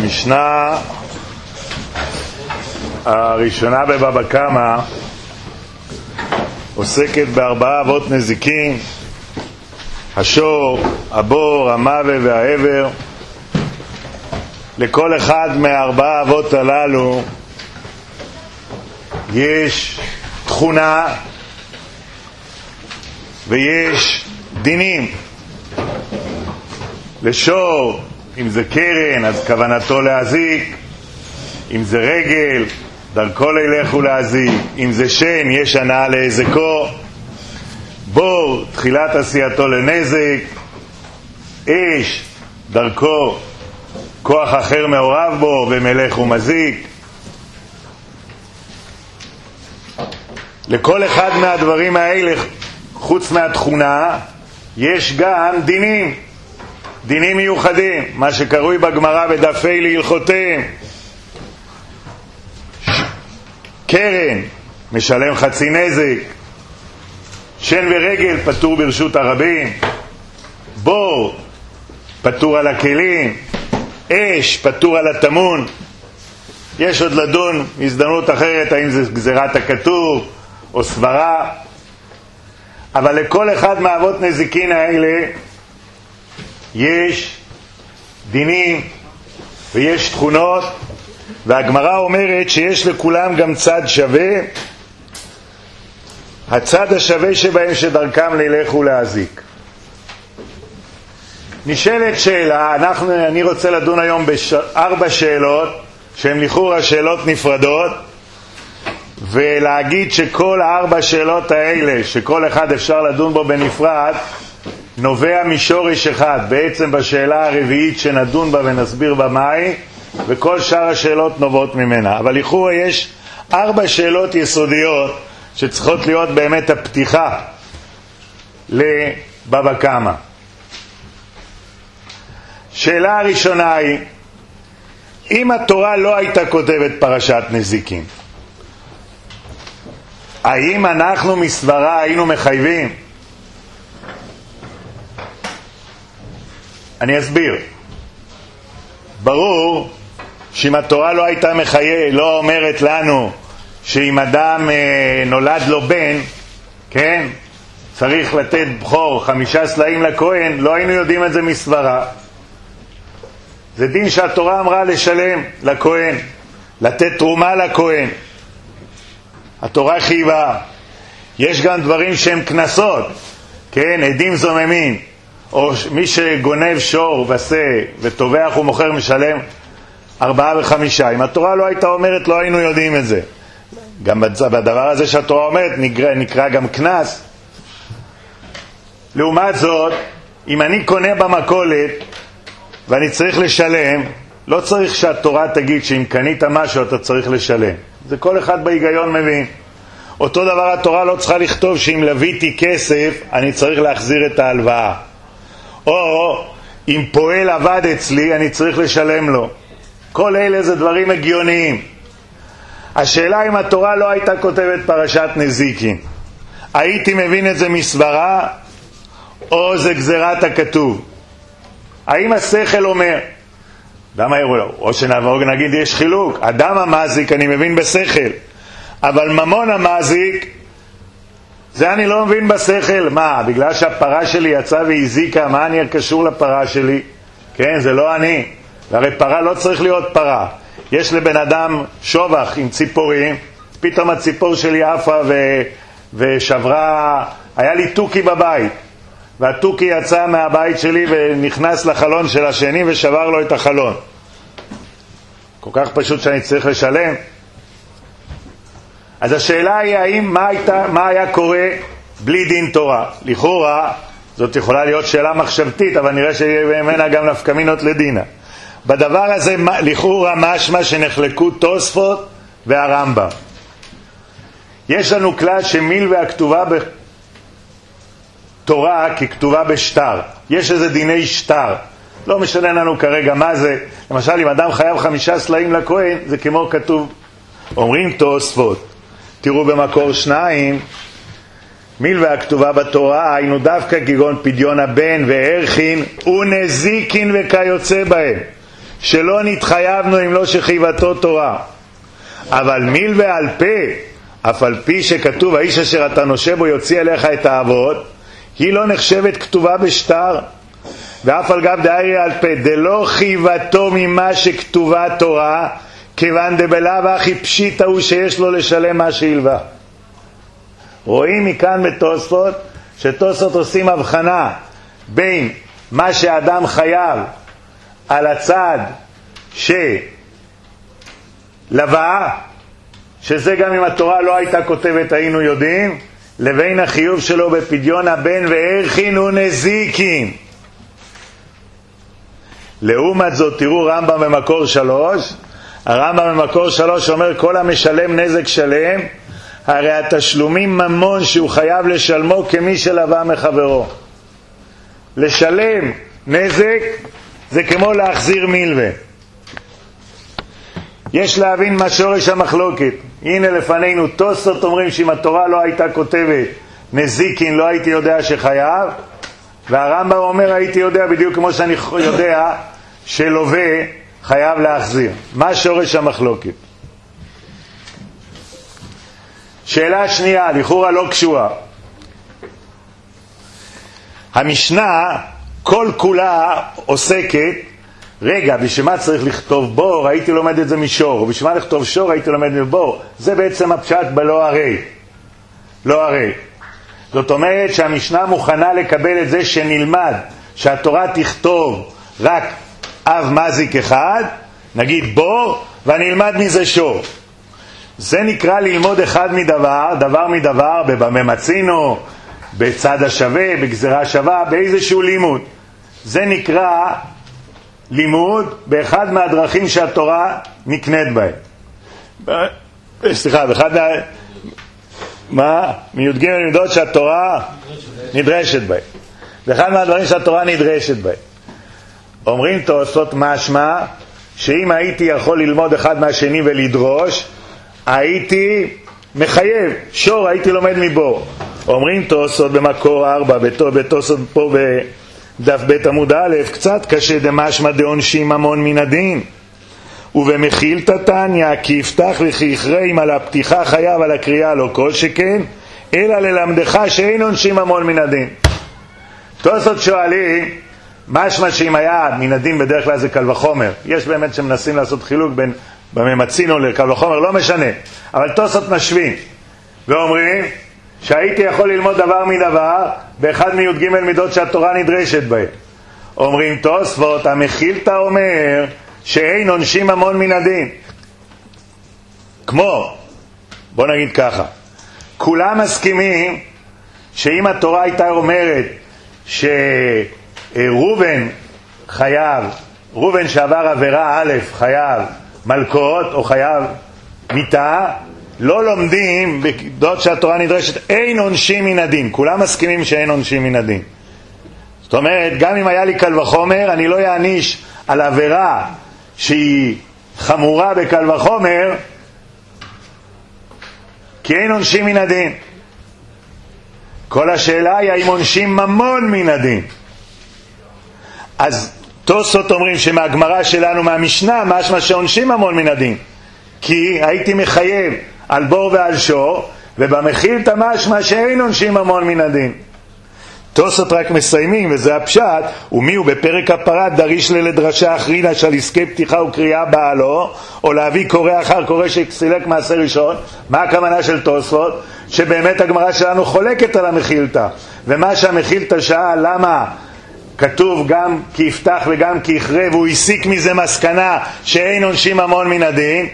המשנה הראשונה בבבא קמא עוסקת בארבעה אבות נזיקין: השור, הבור, המוות והעבר. לכל אחד מהארבעה אבות הללו יש תכונה ויש דינים. לשור, אם זה קרן, אז כוונתו להזיק. אם זה רגל, דרכו לילך ולהזיק. אם זה שן, יש הנאה להזקו. בור, תחילת עשייתו לנזק. אש, דרכו כוח אחר מעורב בו ומלך ומזיק. לכל אחד מהדברים האלה, חוץ מהתכונה, יש גם דינים, דינים מיוחדים, מה שקרוי בגמרא בדפי להלכותיהם. קרן משלם חצי נזק, שן ורגל פטור ברשות הרבים, בור פטור על הכלים, אש פטור על התמון. יש עוד לדון הזדמנות אחרת האם זה גזירת הכתוב או סברה, אבל לכל אחד מהאבות נזיקין האלה יש דינים ויש תכונות, והגמרא אומרת שיש לכולם גם צד שווה. הצד השווה שבהם שדרכם לילך ולהזיק. נשאלת שאלה, אני רוצה לדון היום בארבע שאלות שהן לכאורה שאלות נפרדות, ולהגיד שכל הארבע שאלות האלה, שכל אחד אפשר לדון בו בנפרד, נובע משורש אחד, בעצם בשאלה הרביעית שנדון בה ונסביר בה מהי, וכל שאר השאלות נובעות ממנה. אבל לכאורה יש ארבע שאלות יסודיות שצריכות להיות באמת הפתיחה לבבא קמא. שאלה הראשונה היא, אם התורה לא הייתה כותבת פרשת נזיקין, האם אנחנו מסברה היינו מחייבים? אני אסביר. ברור שאם התורה לא הייתה לא אומרת לנו שאם אדם נולד לו בן, כן, צריך לתת בכור 5 סלעים לכהן, לא היינו יודעים את זה מסברה. זה דין שהתורה אמרה לשלם לכהן, לתת תרומה לכהן. התורה חייבה. יש גם דברים שהם כנסות, כן, עדים זוממים, או מי שגונב שור וסה וטובח ומוכר משלם 4 ו5. אם התורה לא הייתה אומרת לא היינו יודעים את זה. גם בדבר הזה שהתורה אומרת נקרא גם כנס. לעומת זאת, אם אני קונה במכולת ואני צריך לשלם, לא צריך שהתורה תגיד שאם קנית משהו אתה צריך לשלם. זה כל אחד בהיגיון מבין. אותו דבר התורה לא צריכה לכתוב שאם לביתי כסף אני צריך להחזיר את ההלוואה, או אם פועל עבד אצלי אני צריך לשלם לו. כל אלה זה דברים הגיוניים. השאלה אם התורה לא הייתה כותבת פרשת נזיקין, הייתי מבין את זה מסברה או זה גזירת הכתוב? האם השכל אומר? או שנעבור נגיד יש חילוק, אדם המזיק אני מבין בשכל, אבל ממון המזיק זה אני לא מבין בשכל. מה, בגלל שהפרה שלי יצאה והזיקה, מה אני קשור לפרה שלי? כן, זה לא אני. והרי פרה לא צריך להיות פרה. יש לבן אדם שובח עם ציפורים, פתאום הציפור שלי עפה ושברה. היה לי טוקי בבית, והטוקי יצא מהבית שלי ונכנס לחלון של השני ושבר לו את החלון. כל כך פשוט שאני צריך לשלם. אז השאלה היא מה היה קורה בלי דין תורה. לכאורה זאת יכולה להיות שאלה מחשבתית, אבל נראה שיהיה ממנה גם נפקמינות לדינה. בדבר הזה לכאורה משמע שנחלקו תוספות והרמב"ם. יש לנו כלל שמיל והכתובה בתורה ככתובה בשטר. יש איזה דיני שטר, לא משנה לנו כרגע מה זה. למשל אם אדם חייב 5 סלעים לכהן, זה כמו כתוב. אומרים תוספות, תראו במקור 2, מיל והכתובה בתורה היינו דווקא כגון פדיון הבן וערכין ונזיקין וכיוצא בהם, שלא נתחייבנו אם לא שחייבתו תורה. אבל מיל ועל פה, אף על פי שכתוב האיש אשר אתה נושה בו יוציא אליך את האבות, היא לא נחשבת כתובה בשטר. ואף על גב דאי על פה דלא חייבתו ממה שכתובה תורה, כיוון דבלאו הכי פשיטה הוא שיש לו לשלם מה שהלווה. רואים מכאן בתוספות שתוספות עושים הבחנה בין מה שאדם חייב על הצד שלווה, שזה גם אם התורה לא הייתה כותבת היינו יודעים, לבין החיוב שלו בפדיון הבן וערכין ונזיקין. לעומת זאת תראו רמב"ם במקור 3, הרמב"ם במקור 3 אומר כל המשלם נזק שלם, הרי התשלומים ממון שהוא חייב לשלמו כמי שלווה מחברו. לשלם נזק זה כמו להחזיר מלווה. יש להבין מה שורש המחלוקת. הנה לפנינו תוספות אומרים שאם התורה לא הייתה כותבת נזיקין לא הייתי יודע שחייב, והרמב"ם אומר הייתי יודע בדיוק כמו שאני יודע שלווה חייב להחזיר. מה שורש המחלוקת? שאלה שנייה, לכאורה לא קשורה. המשנה כל כולה עוסקת, רגע, בשביל מה צריך לכתוב בור? הייתי לומד את זה משור. בשביל מה לכתוב שור? הייתי לומד מבור. זה בעצם הפשט בלא הרי. לא הרי. זאת אומרת שהמשנה מוכנה לקבל את זה שנלמד שהתורה תכתוב רק אב מזיק אחד, נגיד בור, ואני אלמד מזה שור. זה נקרא ללמוד אחד מדבר, דבר מדבר, בבמה מצינו, בצד השווה, בגזרה שווה, באיזשהו לימוד. זה נקרא לימוד באחד מהדרכים שהתורה נקנית בהם. סליחה, באחד מי"ג לימודות שהתורה נדרשת בהם. באחד מהדברים שהתורה נדרשת בהם. אומרים תוספות משמע שאם הייתי יכול ללמוד אחד מהשני ולדרוש, הייתי מחייב, שור הייתי לומד מבור. אומרים תוספות במקור 4, בתוספות פה בדף ב' עמוד א', קצת קשה דמשמע דעונשים ממון מן הדין. ובמחילתא תניא כי יפתח וכי יכרעים על הפתיחה חייב על הקריאה לא כל שכן, אלא ללמדך שאין עונשים ממון מן הדין. תוספות שואלים, משמע שאם היה מן הדין בדרך כלל זה קל וחומר. יש באמת שמנסים לעשות חילוק בין בממצין לקל וחומר, לא משנה. אבל תוספות משווים ואומרים שהייתי יכול ללמוד דבר מדבר באחד מי"ג מידות שהתורה נדרשת בהם. אומרים תוספות, המחילתא אומר שאין עונשים ממון מן הדין. כמו, בוא נגיד ככה, כולם מסכימים שאם התורה הייתה אומרת שראובן חייב, ראובן שעבר עבירה א' חייב מלכות או חייב מיתה, לא לומדים בדעות שהתורה נדרשת אין עונשים מן הדין. כולם מסכימים שאין עונשים מן הדין. זאת אומרת, גם אם היה לי קל וחומר, אני לא יעניש על עבירה שהיא חמורה בקל וחומר, כי אין עונשים מן הדין. כל השאלה היא האם עונשים ממון מן הדין. אז תוספות אומרים שמהגמרא שלנו מהמשנה משמע שעונשים ממון מן הדין, כי הייתי מחייב על בור ועל שור, ובמחילתא משמע שאין עונשים ממון מן הדין. תוספות רק מסיימים, וזה הפשט, ומי הוא בפרק הפרת דריש לדרשה אחרינה של עסקי פתיחה וקריאה בעלו, או להביא קורא אחר קורא שסילק מעשה ראשון. מה הכוונה של תוספות? שבאמת הגמרא שלנו חולקת על המחילתא, ומה שהמחילתא שאל למה כתוב גם כי יפתח וגם כי יכרה, והוא הסיק מזה מסקנה שאין עונשים ממון מן הדין,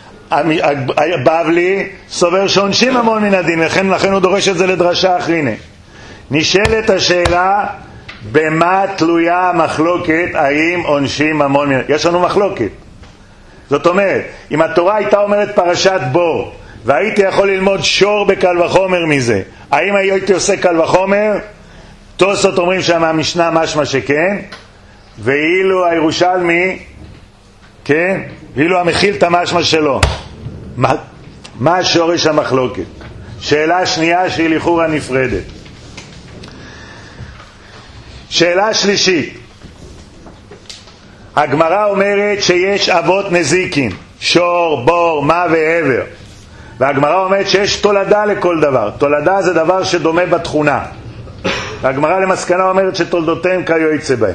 הבבלי סובר שעונשים ממון מן הדין, לכן הוא דורש את זה לדרשה אחרינה. נשאלת השאלה, במה תלויה המחלוקת האם עונשים ממון מן הדין? יש לנו מחלוקת. זאת אומרת, אם התורה הייתה אומרת פרשת בור והייתי יכול ללמוד שור בקל וחומר מזה, האם הייתי עושה קל וחומר? תוספות אומרים שהמשנה משמע שכן, ואילו הירושלמי כן, ואילו המחילתא משמע שלא. מה שורש המחלוקת? שאלה שנייה שהיא לכאורה נפרדת. שאלה שלישית, הגמרא אומרת שיש אבות נזיקין, שור, בור, מה ועבר. והגמרא אומרת שיש תולדה לכל דבר. תולדה זה דבר שדומה בתכונה. והגמרא למסקנה אומרת שתולדותיהם כיוצא בהם.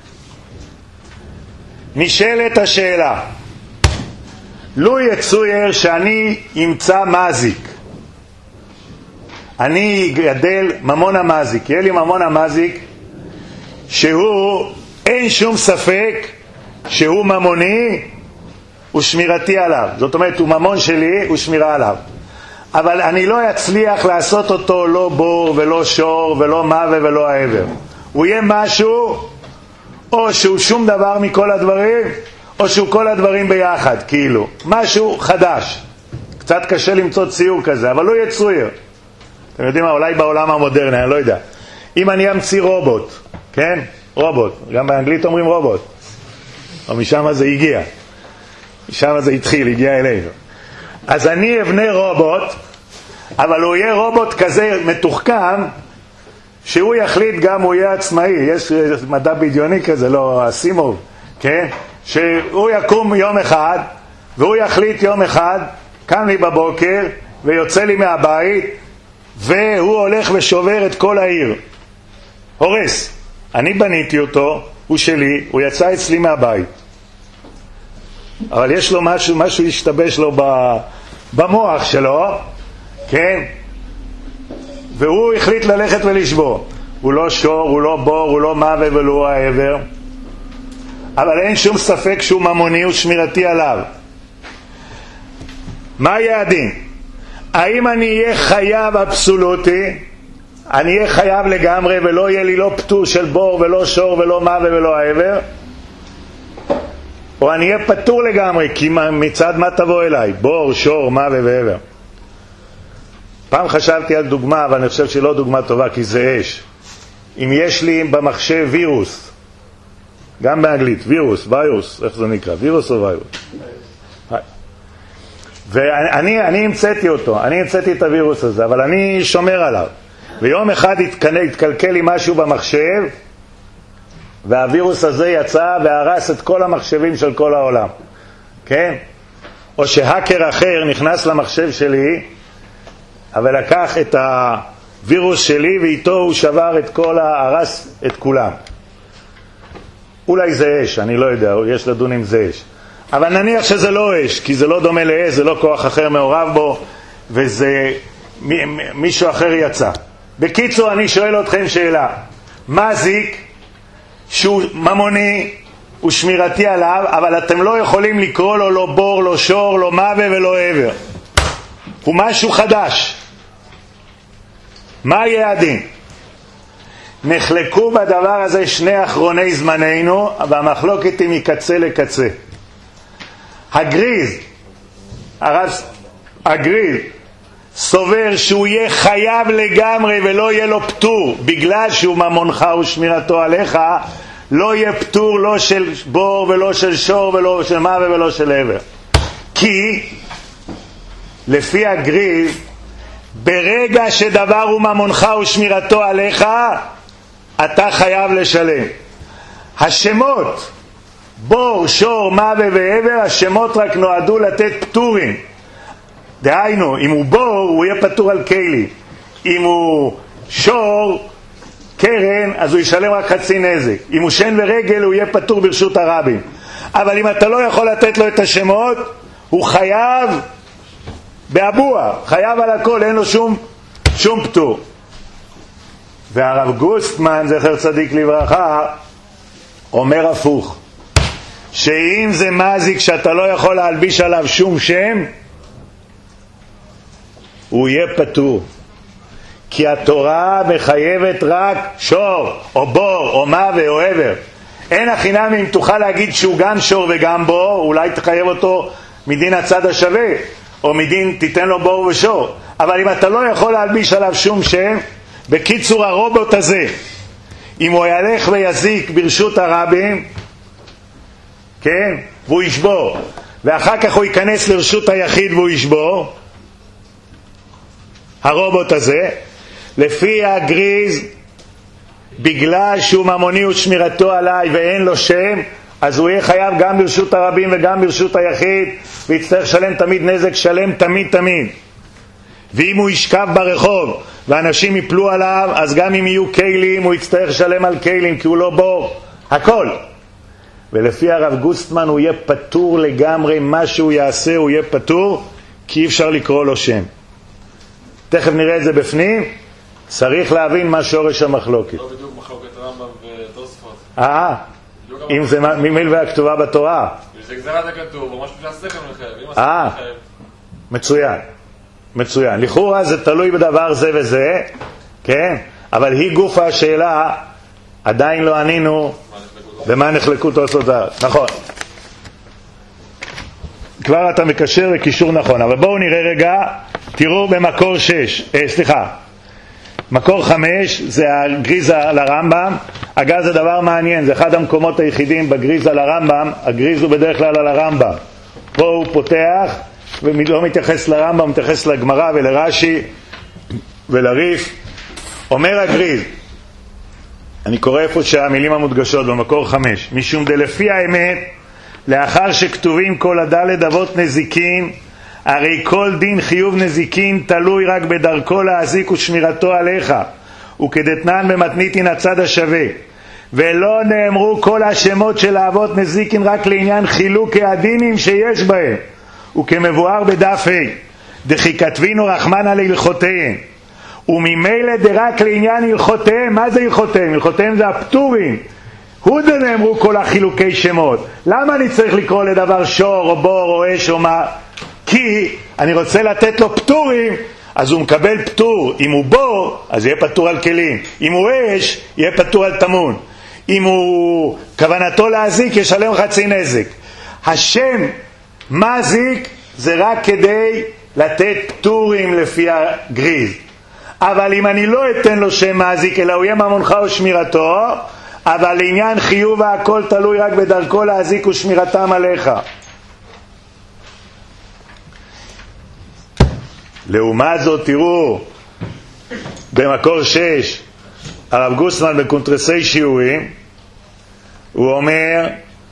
נשאלת השאלה, לו יצויר שאני אמצא מזיק, אני אגדל ממון המזיק, יהיה לי ממון המזיק שהוא, אין שום ספק שהוא ממוני ושמירתי עליו. זאת אומרת, הוא ממון שלי ושמירה עליו. אבל אני לא אצליח לעשות אותו לא בור ולא שור ולא מווה ולא העבר. הוא יהיה משהו, או שהוא שום דבר מכל הדברים, או שהוא כל הדברים ביחד, כאילו. משהו חדש. קצת קשה למצוא ציור כזה, אבל לא יצויר. אתם יודעים מה, אולי בעולם המודרני, אני לא יודע. אם אני אמציא רובוט, כן? רובוט. גם באנגלית אומרים רובוט. או משם זה הגיע. משם זה התחיל, הגיע אלינו. אז אני אבנה רובוט, אבל הוא יהיה רובוט כזה מתוחכם, שהוא יחליט גם, הוא יהיה עצמאי. יש מדע בדיוני כזה, לא אסימוב, כן? שהוא יקום יום אחד, והוא יחליט יום אחד, קם לי בבוקר, ויוצא לי מהבית, והוא הולך ושובר את כל העיר. הורס. אני בניתי אותו, הוא שלי, הוא יצא אצלי מהבית. אבל יש לו משהו השתבש לו במוח שלו, כן? והוא החליט ללכת ולשבור. הוא לא שור, הוא לא בור, הוא לא מווה ולא העבר. אבל אין שום ספק שהוא ממוני ושמירתי עליו. מה יהיה הדין? האם אני אהיה חייב אבסולוטי? אני אהיה חייב לגמרי ולא יהיה לי לא פטור של בור ולא שור ולא מווה ולא העבר? או אני אהיה פטור לגמרי, כי מצד מה תבוא אליי? בור, שור, מווה ועבר. פעם חשבתי על דוגמה, אבל אני חושב שהיא לא דוגמה טובה, כי זה אש. אם יש לי במחשב וירוס, גם באנגלית, וירוס, איך זה נקרא? וירוס או וירוס? ואני המצאתי אותו, אני המצאתי את הווירוס הזה, אבל אני שומר עליו. ויום אחד התקלקל לי משהו במחשב, והווירוס הזה יצא והרס את כל המחשבים של כל העולם. כן? או שהאקר אחר נכנס למחשב שלי, אבל לקח את הווירוס שלי ואיתו הוא שבר את כל, הרס את כולם. אולי זה אש, אני לא יודע, יש לדון אם זה אש. אבל נניח שזה לא אש, כי זה לא דומה לאש, זה לא כוח אחר מעורב בו, וזה מישהו אחר יצא. בקיצור, אני שואל אתכם שאלה. מזיק שהוא ממוני ושמירתי עליו, אבל אתם לא יכולים לקרוא לו לא בור, לא שור, לא מווה ולא עבר. הוא משהו חדש. מה יהיה הדין? נחלקו בדבר הזה שני אחרוני זמננו, והמחלוקת היא מקצה לקצה. הגריז סובר שהוא יהיה חייב לגמרי ולא יהיה לו פטור, בגלל שהוא ממונך ושמירתו עליך, לא יהיה פטור לא של בור ולא של שור ולא של מווה ולא של עבר. כי לפי הגריז, ברגע שדבר הוא ממונך ושמירתו עליך, אתה חייב לשלם. השמות בור, שור, מווה ועבר, השמות רק נועדו לתת פטורים. דהיינו, אם הוא בור, הוא יהיה פטור על כלי. אם הוא שור, קרן, אז הוא ישלם רק חצי נזק. אם הוא שן ורגל, הוא יהיה פטור ברשות הרבים. אבל אם אתה לא יכול לתת לו את השמות, הוא חייב באבוע, חייב על הכל, אין לו שום פטור. והרב גוסטמן, זכר צדיק לברכה, אומר הפוך, שאם זה מזיק שאתה לא יכול להלביש עליו שום שם, הוא יהיה פטור. כי התורה מחייבת רק שור, או בור, או מווה, או עבר. אין החינם אם תוכל להגיד שהוא גם שור וגם בור, אולי תחייב אותו מדין הצד השווה, או מדין תיתן לו בור ושור. אבל אם אתה לא יכול להלביש עליו שום שם, בקיצור הרובוט הזה, אם הוא ילך ויזיק ברשות הרבים, כן, והוא ישבור, ואחר כך הוא ייכנס לרשות היחיד והוא ישבור, הרובוט הזה, לפי הגריז, בגלל שהוא ממוני ושמירתו עליי ואין לו שם, אז הוא יהיה חייב גם ברשות הרבים וגם ברשות היחיד, ויצטרך לשלם תמיד נזק שלם תמיד. ואם הוא ישכב ברחוב ואנשים יפלו עליו, אז גם אם יהיו כלים הוא יצטרך לשלם על כלים, כי הוא לא בור, הכל. ולפי הרב גוסטמן הוא יהיה פטור לגמרי, מה שהוא יעשה הוא יהיה פטור, כי אי אפשר לקרוא לו שם. תכף נראה את זה בפנים. צריך להבין מה שורש המחלוקת. לא בדיוק מחלוקת רמב"ם ותוספות. אם זה ממילא והכתובה בתורה. זה גזרת הכתוב, או משהו שהשכל מחייב. מצוין. לכאורה זה תלוי בדבר זה וזה, כן? אבל היא גופה השאלה, עדיין לא ענינו במה נחלקו תוספות. נכון. כבר אתה מקשר לקישור נכון, אבל בואו נראה רגע, תראו במקור 6, מקור 5 זה הגריזה לרמב"ם. אגב זה דבר מעניין, זה אחד המקומות היחידים בגריזה לרמב"ם, הגריז הוא בדרך כלל על הרמב"ם. פה הוא פותח ולא מתייחס לרמב"ם, מתייחס לגמרא ולרש"י ולריף. אומר הגריז, אני קורא איפה שהמילים המודגשות במקור 5, משום דלפי האמת, לאחר שכתובים כל הדלת אבות נזיקין, הרי כל דין חיוב נזיקין תלוי רק בדרכו להזיק ושמירתו עליך, וכדתנן במתניתין הצד השווה. ולא נאמרו כל השמות של האבות נזיקין רק לעניין חילוקי הדינים שיש בהם, וכמבואר בדף ה' דכי כתבינו רחמנא להלכותיהם, וממילא דרק לעניין הלכותיהם. מה זה הלכותיהם? הלכותיהם זה הפטורים. הוא נאמרו כל החילוקי שמות. למה אני צריך לקרוא לדבר שור או בור או אש או מה? כי אני רוצה לתת לו פטורים, אז הוא מקבל פטור. אם הוא בור, אז יהיה פטור על כלים. אם הוא אש, יהיה פטור על תמון. אם הוא כוונתו להזיק, ישלם חצי נזק. השם מזיק זה רק כדי לתת פטורים לפי הגריז. אבל אם אני לא אתן לו שם מזיק, אלא הוא יהיה ממונך ושמירתו, אבל לעניין חיוב והכל תלוי רק בדרכו להזיק ושמירתם עליך. לעומת זאת תראו במקור 6 הרב גוסטמן בקונטרסי שיעורים, הוא אומר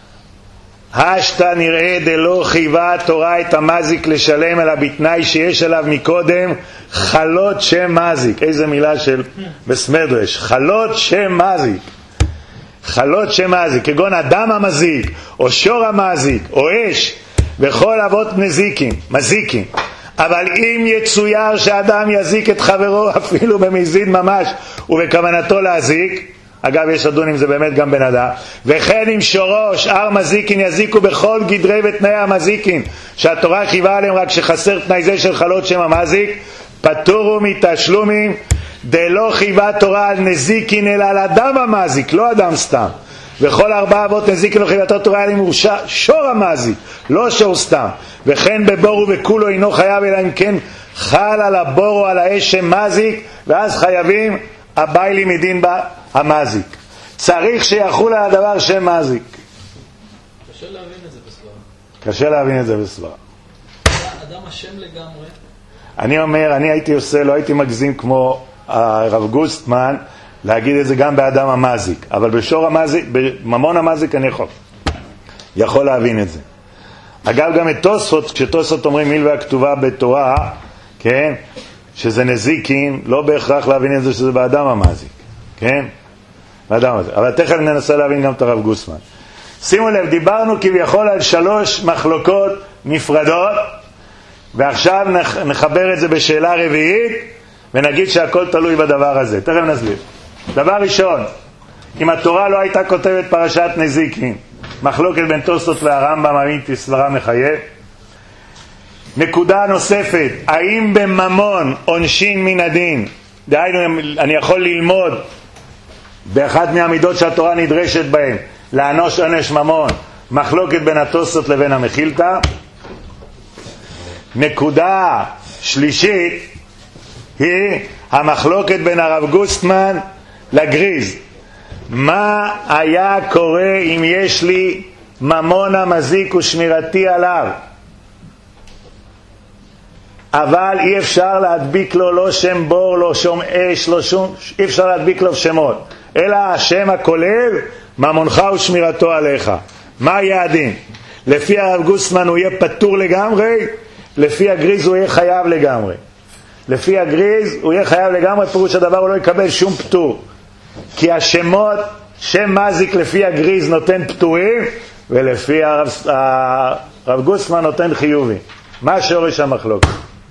השתה נראה דלא חייבה התורה את המזיק לשלם, אלא בתנאי שיש עליו מקודם חלות שם מזיק. איזה מילה של בסמדרש, חלות שם מזיק. חלות שם מזיק, כגון אדם המזיק או שור המזיק או אש וכל אבות מזיקים. אבל אם יצויר שאדם יזיק את חברו אפילו במזיד ממש ובכוונתו להזיק, אגב יש לדון אם זה באמת גם בן אדם, וכן אם שורו שאר מזיקין יזיקו בכל גדרי ותנאי המזיקין שהתורה חייבה עליהם, רק שחסר תנאי זה של חלות שם המזיק, פטורו מתשלומים דלא חייבה תורה על נזיקין אלא על אדם המזיק, לא אדם סתם. וכל 4 אבות נזיקין לא חייבתו תורה עליהם הוא שור המזיק, לא שור סתם. וכן בבור ובכולו אינו חייב, אלא אם כן חל על הבור או על האש שמזיק, ואז חייבים הביילים מדין המזיק. צריך שיחול על הדבר שם מזיק. קשה להבין את זה בסברה. קשה להבין את זה בסברה. אדם השם לגמרי. אני אומר, אני הייתי עושה, לא הייתי מגזים כמו הרב גוסטמן להגיד את זה גם באדם המזיק, אבל בשור המזיק, בממון המזיק אני יכול להבין את זה. אגב גם את תוספות, כשתוספות אומרים מיל והכתובה בתורה, כן, שזה נזיקין, לא בהכרח להבין את זה שזה באדם המזיק, כן, באדם המזיק. אבל תכף ננסה להבין גם את הרב גוסטמן. שימו לב, דיברנו כביכול על 3 מחלוקות נפרדות, ועכשיו נחבר את זה בשאלה רביעית ונגיד שהכל תלוי בדבר הזה. תכף נסביר. דבר ראשון, אם התורה לא הייתה כותבת פרשת נזיקין, מחלוקת בין תוספות והרמב"ם האם סברה מחייב. נקודה נוספת, האם בממון עונשין מן הדין, דהיינו אני יכול ללמוד באחת מהמידות שהתורה נדרשת בהן לענוש עונש ממון, מחלוקת בין התוספות לבין המחילתא. נקודה שלישית היא המחלוקת בין הרב גוסטמן לגריז. מה היה קורה אם יש לי ממון המזיק ושמירתי עליו, אבל אי אפשר להדביק לו לא שם בור, לא שם אש, לא שום, אי אפשר להדביק לו שמות, אלא השם הכולל ממונך ושמירתו עליך. מה יהיה הדין? לפי הרב גוסמן הוא יהיה פטור לגמרי, לפי הגריז הוא יהיה חייב לגמרי. לפי הגריז הוא יהיה חייב לגמרי, פירוש הדבר הוא לא יקבל שום פטור. כי השמות, שם מזיק לפי הגריז נותן פטורים, ולפי הרב גוסמן נותן חיובי. מה שורש המחלוקת?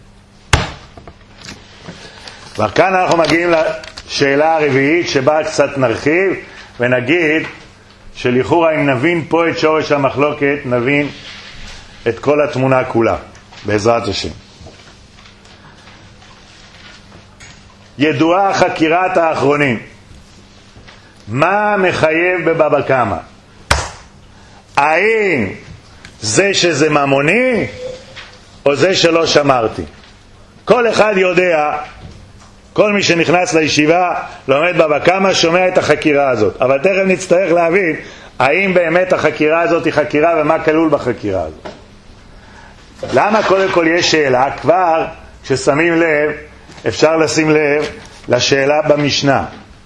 וכאן אנחנו מגיעים לשאלה הרביעית שבה קצת נרחיב ונגיד שלכאורה אם נבין פה את שורש המחלוקת נבין את כל התמונה כולה בעזרת השם. ידועה חקירת האחרונים. מה מחייב בבבא קמא? האם זה שזה ממוני או זה שלא שמרתי? כל אחד יודע, כל מי שנכנס לישיבה לומד בבא קמא שומע את החקירה הזאת, אבל תכף נצטרך להבין האם באמת החקירה הזאת היא חקירה ומה כלול בחקירה הזאת. למה קודם כל יש שאלה? כבר כששמים לב אפשר לשים לב לשאלה במשנה.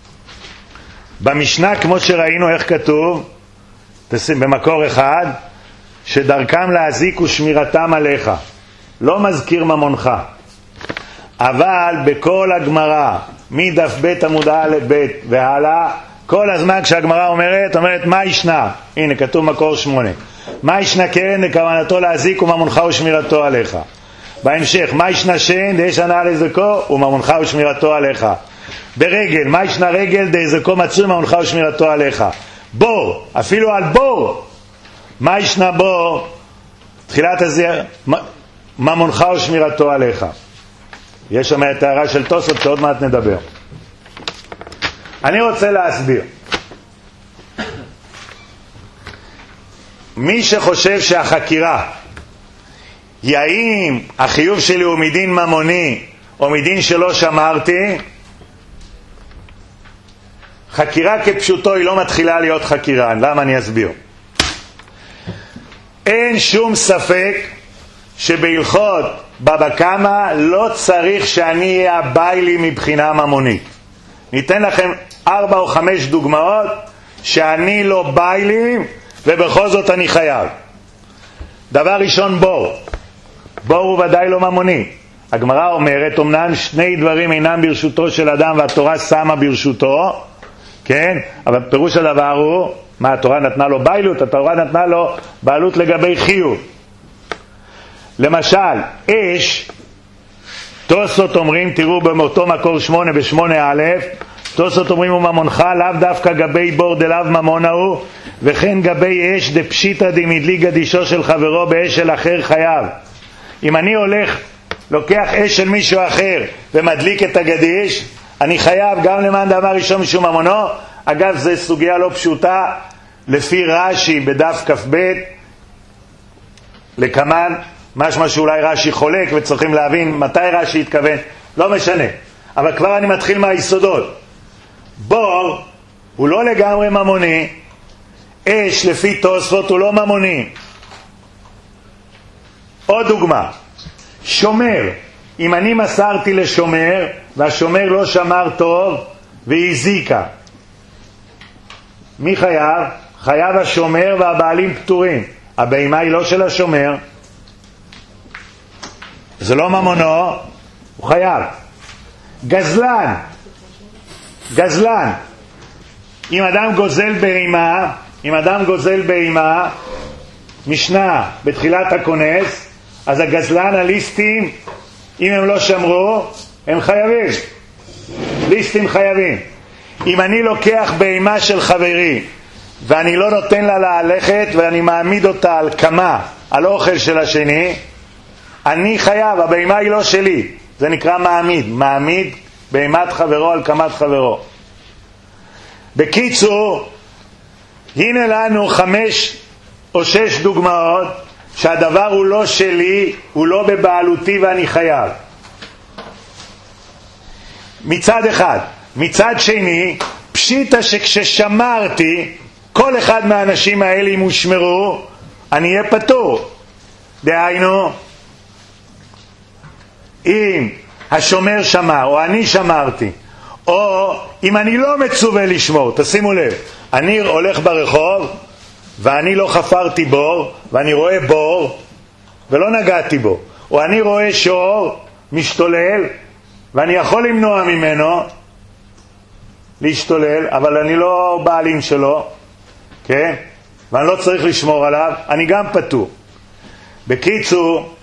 במשנה כמו שראינו איך כתוב במקור אחד שדרכם להזיק ושמירתם עליך, לא מזכיר ממונך. אבל בכל הגמרא מדף בית עמוד א' ב' והלאה כל הזמן כשהגמרא אומרת מה ישנה, הנה כתוב מקור 8, מה ישנה כן לכוונתו להזיק וממונך ושמירתו עליך. בהמשך מה ישנה שן די שנה לזקו וממונך ושמירתו עליך. ברגל מה ישנה רגל די זקו מצוי ממונך ושמירתו עליך. בור, אפילו על בור מה ישנה בור תחילת הזה ממונך ושמירתו עליך. יש שם את הערה של תוספות שעוד מעט נדבר. אני רוצה להסביר. מי שחושב שהחקירה היא האם החיוב שלי הוא מדין ממוני או מדין שלא שמרתי, חקירה כפשוטו היא לא מתחילה להיות חקירה. למה? אני אסביר. אין שום ספק שבהלכות בבא קמא לא צריך שאני אהיה הביילי מבחינה ממונית. ניתן לכם 4 או 5 דוגמאות שאני לא ביילי ובכל זאת אני חייב. דבר ראשון, בור הוא ודאי לא ממוני. הגמרא אומרת אמנם 2 דברים אינם ברשותו של אדם והתורה שמה ברשותו, כן? אבל פירוש הדבר הוא מה התורה נתנה לו ביילות? התורה נתנה לו בעלות לגבי חיוב. למשל אש, תוספות אומרים, תראו באותו מקור 8 ב8א, תוספות אומרים וממונך לאו דווקא גבי בור דלאו ממונה הוא, וכן גבי אש דפשיטא דמדליק גדישו של חברו באש של אחר חייב. אם אני הולך לוקח אש של מישהו אחר ומדליק את הגדיש, אני חייב גם למען דבר ראשון משום ממונו. אגב זו סוגיה לא פשוטה לפי רש"י בדף כ"ב לכמן, משמע שאולי רש"י חולק וצריכים להבין מתי רש"י התכוון, לא משנה, אבל כבר אני מתחיל מהיסודות. בור הוא לא לגמרי ממוני, אש לפי תוספות הוא לא ממוני. עוד דוגמה, שומר, אם אני מסרתי לשומר והשומר לא שמר טוב והיא זיקה, מי חייב? חייב השומר והבעלים פטורים. הבהמה היא לא של השומר, זה לא ממונו, הוא חייב. גזלן, אם אדם גוזל בהמה, משנה בתחילת הכונס, אז הגזלן הליסטים אם הם לא שמרו הם חייבים, ליסטים חייבים. אם אני לוקח בהמה של חברי ואני לא נותן לה להלכת ואני מעמיד אותה על קמה, על אוכל של השני, אני חייב, הבהמה היא לא שלי, זה נקרא מעמיד בהמת חברו על קמת חברו. בקיצור, הנה לנו 5 או 6 דוגמאות שהדבר הוא לא שלי, הוא לא בבעלותי ואני חייב. מצד אחד. מצד שני, פשיטה שכששמרתי, כל אחד מהאנשים האלה אם הושמרו, אני אהיה פטור. דהיינו, אם השומר שמר או אני שמרתי, או אם אני לא מצווה לשמור, תשימו לב, אני הולך ברחוב ואני לא חפרתי בור, ואני רואה בור ולא נגעתי בו, או אני רואה שור משתולל ואני יכול למנוע ממנו להשתולל, אבל אני לא בעלים שלו, כן? ואני לא צריך לשמור עליו, אני גם פטור. בקיצור,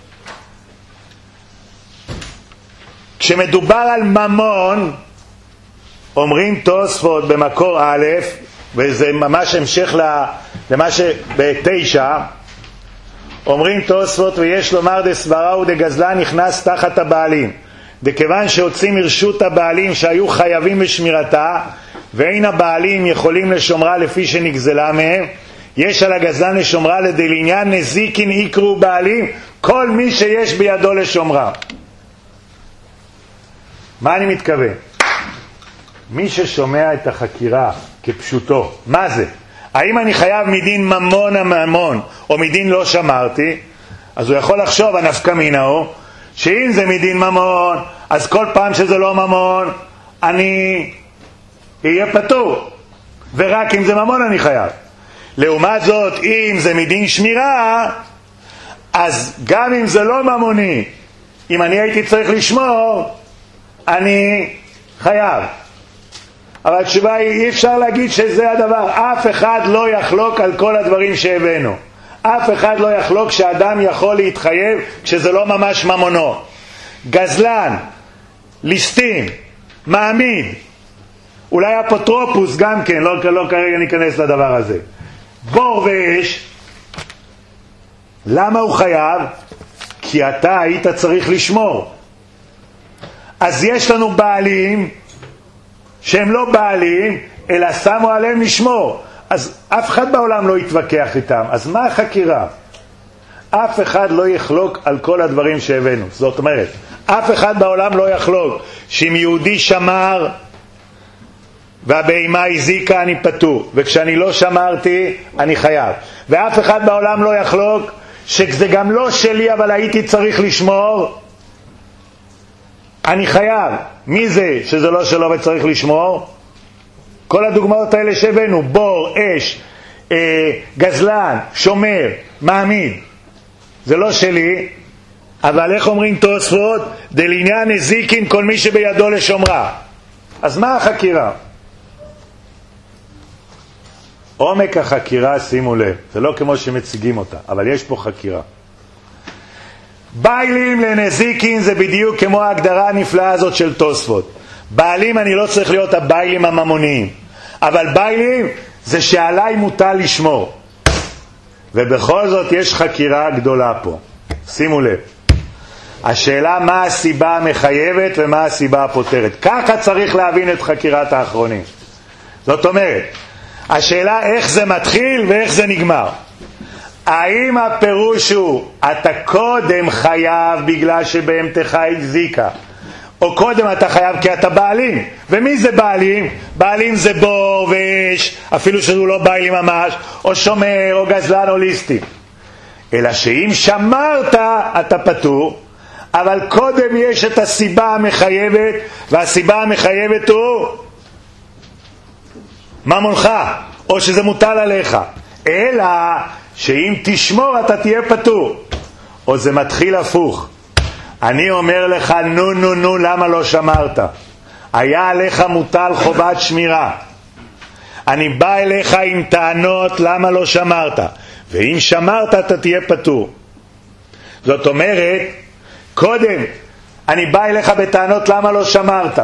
כשמדובר על ממון, אומרים תוספות במקור א', וזה ממש המשך למה שב9, אומרים תוספות, ויש לומר דסברה ודגזלה נכנס תחת הבעלים, דכיוון שהוצאים מרשות הבעלים שהיו חייבים בשמירתה, ואין הבעלים יכולים לשומרה לפי שנגזלה מהם, יש על הגזלן לשומרה לעניין נזיקין יקרו בעלים, כל מי שיש בידו לשומרה. מה אני מתכוון? מי ששומע את החקירה כפשוטו, מה זה? האם אני חייב מדין ממון הממון או מדין לא שמרתי? אז הוא יכול לחשוב, הנפקא מינה הוא שאם זה מדין ממון, אז כל פעם שזה לא ממון אני אהיה פטור, ורק אם זה ממון אני חייב. לעומת זאת, אם זה מדין שמירה, אז גם אם זה לא ממוני, אם אני הייתי צריך לשמור, אני חייב. אבל התשובה היא, אי אפשר להגיד שזה הדבר. אף אחד לא יחלוק על כל הדברים שהבאנו. אף אחד לא יחלוק שאדם יכול להתחייב כשזה לא ממש ממונו. גזלן, ליסטין, מעמיד, אולי אפוטרופוס גם כן, לא כרגע ניכנס לדבר הזה. בור ואש, למה הוא חייב? כי אתה היית צריך לשמור. אז יש לנו בעלים שהם לא בעלים, אלא שמו עליהם לשמור. אז אף אחד בעולם לא יתווכח איתם. אז מה החקירה? אף אחד לא יחלוק על כל הדברים שהבאנו. זאת אומרת, אף אחד בעולם לא יחלוק שאם יהודי שמר והבהמה הזיקה אני פטור, וכשאני לא שמרתי אני חייב. ואף אחד בעולם לא יחלוק שזה גם לא שלי אבל הייתי צריך לשמור, אני חייב. מי זה שזה לא שלו וצריך לשמור? כל הדוגמאות האלה שהבאנו, בור, אש, גזלן, שומר, מעמיד, זה לא שלי, אבל איך אומרים תוספות? דלעניין נזיקין כל מי שבידו לשומרה. אז מה החקירה? עומק החקירה, שימו לב, זה לא כמו שמציגים אותה, אבל יש פה חקירה. בעלים לנזיקין זה בדיוק כמו ההגדרה הנפלאה הזאת של תוספות. בעלים אני לא צריך להיות הבעלים הממוניים, אבל בעלים זה שעליי מוטל לשמור. ובכל זאת יש חקירה גדולה פה. שימו לב, השאלה מה הסיבה המחייבת ומה הסיבה הפותרת. ככה צריך להבין את חקירת האחרונים. זאת אומרת, השאלה איך זה מתחיל ואיך זה נגמר. האם הפירוש הוא אתה קודם חייב בגלל שבהמתך הזיקה, או קודם אתה חייב כי אתה בעלים? ומי זה בעלים? בעלים זה בור ואש, אפילו שהוא לא בעלים ממש, או שומר או גזלן או ליסטים. אלא שאם שמרת אתה פטור, אבל קודם יש את הסיבה המחייבת, והסיבה המחייבת הוא ממונך, או שזה מוטל עליך. אלא שאם תשמור אתה תהיה פטור. או זה מתחיל הפוך, אני אומר לך נו למה לא שמרת? היה עליך מוטל חובת שמירה, אני בא אליך עם טענות למה לא שמרת, ואם שמרת אתה תהיה פטור. זאת אומרת, קודם אני בא אליך בטענות למה לא שמרת,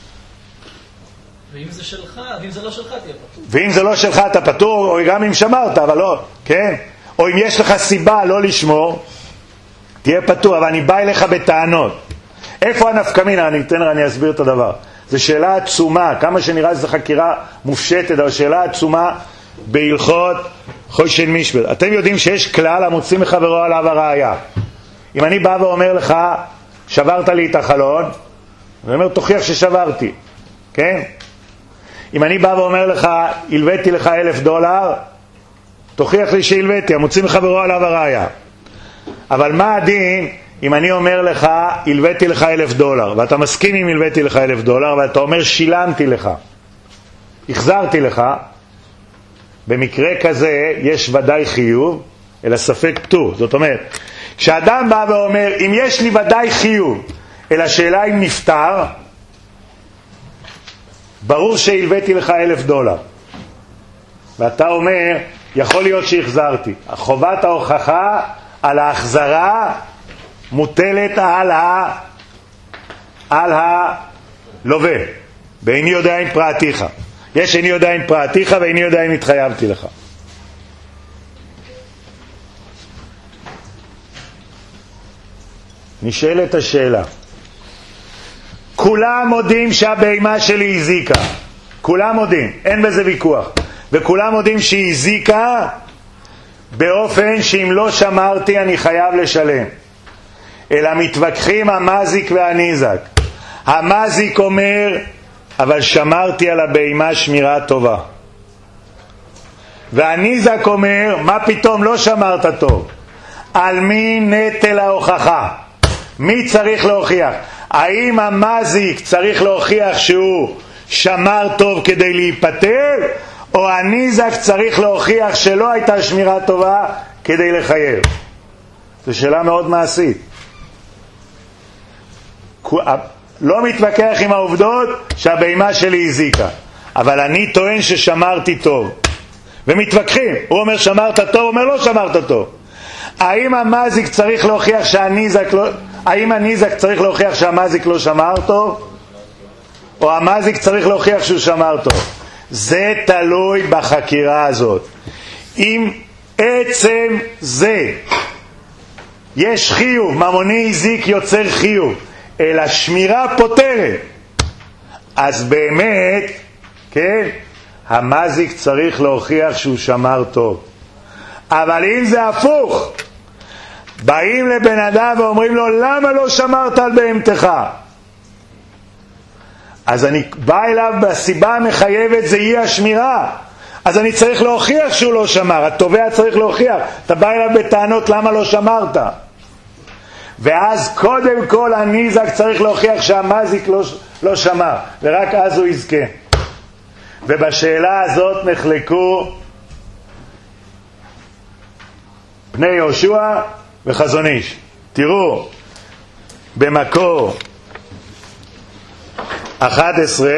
ואם זה שלך, ואם זה לא שלך תהיה פטור. ואם זה לא שלך אתה פטור, או גם אם שמרת, אבל לא, כן? או אם יש לך סיבה לא לשמור, תהיה פטור, אבל אני בא אליך בטענות. איפה הנפקא מינה? אני אסביר את הדבר. זו שאלה עצומה, כמה שנראה שזו חקירה מופשטת, אבל שאלה עצומה בהלכות חושן משפט. אתם יודעים שיש כלל המוציא מחברו עליו הראיה. אם אני בא ואומר לך, שברת לי את החלון, אני אומר, תוכיח ששברתי, כן? אם אני בא ואומר לך, הלוויתי לך $1,000, תוכיח לי שהלוויתי, המוציא מחברו עליו הראיה. אבל מה הדין אם אני אומר לך, הלוויתי לך $1,000, ואתה מסכים אם הלוויתי לך $1,000, ואתה אומר, שילמתי לך, החזרתי לך, במקרה כזה יש ודאי חיוב, אלא ספק פטור. זאת אומרת, כשאדם בא ואומר, אם יש לי ודאי חיוב, אלא שאלה אם נפטר, ברור שהלוויתי לך $1,000. ואתה אומר, יכול להיות שהחזרתי. חובת ההוכחה על ההחזרה מוטלת על הלווה. ואיני יודע אם פרעתיך. יש איני יודע אם פרעתיך ואיני יודע אם התחייבתי לך. נשאלת השאלה. כולם מודים שהבהמה שלי הזיקה. כולם מודים, אין בזה ויכוח. וכולם מודים שהיא הזיקה באופן שאם לא שמרתי אני חייב לשלם. אלא מתווכחים המזיק והניזק. המזיק אומר, אבל שמרתי על הבהמה שמירה טובה. והניזק אומר, מה פתאום לא שמרת טוב? על מי נטל ההוכחה? מי צריך להוכיח? האם המזיק צריך להוכיח שהוא שמר טוב כדי להיפטר, או הניזק צריך להוכיח שלא הייתה שמירה טובה כדי לחייב? זו שאלה מאוד מעשית. לא מתווכח עם העובדות שהבהמה שלי הזיקה, אבל אני טוען ששמרתי טוב, ומתווכחים. הוא אומר שמרת טוב, הוא אומר לא שמרת טוב. האם המזיק צריך להוכיח שהניזק לא, האם הניזק צריך להוכיח שהמזיק לא שמר טוב, או המזיק צריך להוכיח שהוא שמר טוב? זה תלוי בחקירה הזאת. אם עצם זה יש חיוב, ממוני הזיק יוצר חיוב, אלא שמירה פותרת, אז באמת, כן, המזיק צריך להוכיח שהוא שמר טוב. אבל אם זה הפוך, באים לבן אדם ואומרים לו, למה לא שמרת על בהמתך? אז אני בא אליו בסיבה המחייבת, זה יהיה השמירה. אז אני צריך להוכיח שהוא לא שמר. התובע צריך להוכיח. אתה בא אליו בטענות, למה לא שמרת? ואז קודם כל הניזק צריך להוכיח שהמזיק לא שמר, ורק אז הוא יזכה. ובשאלה הזאת נחלקו פני יהושע וחזון איש. תראו, במקור 11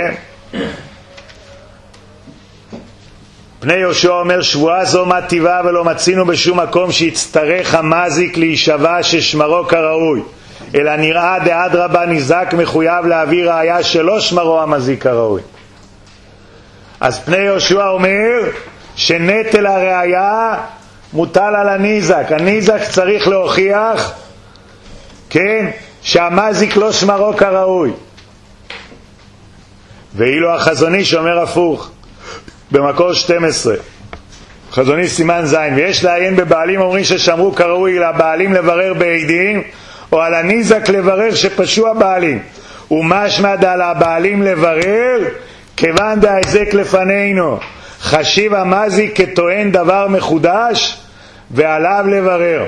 פני יהושע אומר, שבועה זו מה טיבה ולא מצינו בשום מקום שיצטרך המזיק להישבע ששמרו כראוי, אלא נראה דעד רבה נזק מחויב להביא ראיה שלא שמרו המזיק כראוי. אז פני יהושע אומר שנטל הראיה מוטל על הניזק. הניזק צריך להוכיח, כן, שהמזיק לא שמרו כראוי. ואילו החזון איש אומר הפוך, במקור 12 חזון איש סימן זין, ויש לעיין בבעלים אומרים ששמרו כראוי, לבעלים לברר בעדים, או על הניזק לברר שפשעו הבעלים. ומשמע על הבעלים לברר, כיוון דהיזק לפנינו חשיב המזיק כטוען דבר מחודש ועליו לברר.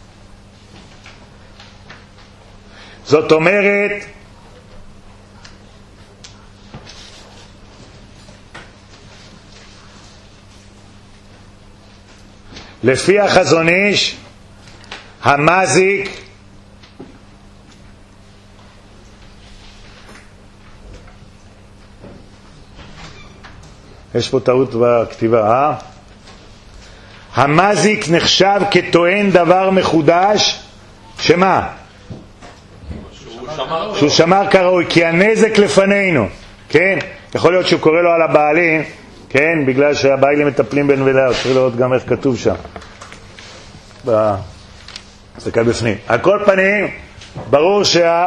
זאת אומרת, לפי החזון איש, המזיק יש פה טעות בכתיבה, המזיק נחשב כטוען דבר מחודש, שמה? שהוא שמר כראוי, כי הנזק לפנינו, כן? יכול להיות שהוא קורא לו על הבעלים, כן? בגלל שהבעלים מטפלים בין ולאו, צריך לראות גם איך כתוב שם. סתכל בפנים. על כל פנים, ברור